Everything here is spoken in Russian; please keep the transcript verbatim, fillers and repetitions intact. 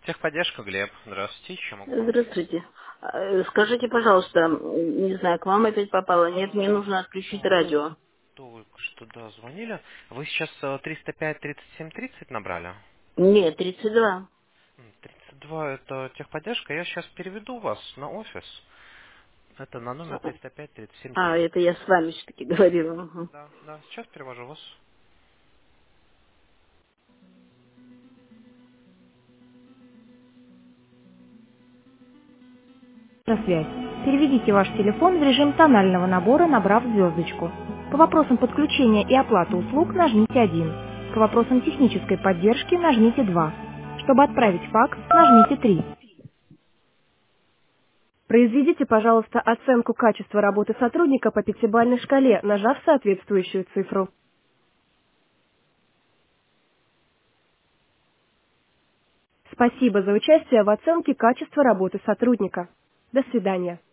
Техподдержка, Глеб. Здравствуйте, чем могу помочь? Здравствуйте. Э, Скажите, пожалуйста, м, не знаю, к вам опять попало? Нет, мне А, нужно отключить да, радио. только что, да, звонили. Вы сейчас э, триста пять тридцать семь тридцать набрали? Нет, тридцать два. М, тридцать два это техподдержка. Я сейчас переведу вас на офис. Это на номер триста пять тридцать семь А, тридцать. это я с вами все-таки говорила. Мгм. Да, да, сейчас перевожу вас. На связь. Переведите ваш телефон в режим тонального набора, набрав звездочку. По вопросам подключения и оплаты услуг нажмите один. По вопросам технической поддержки нажмите два. Чтобы отправить факс, нажмите три. Произведите, пожалуйста, оценку качества работы сотрудника по пятибалльной шкале, нажав соответствующую цифру. Спасибо за участие в оценке качества работы сотрудника. До свидания.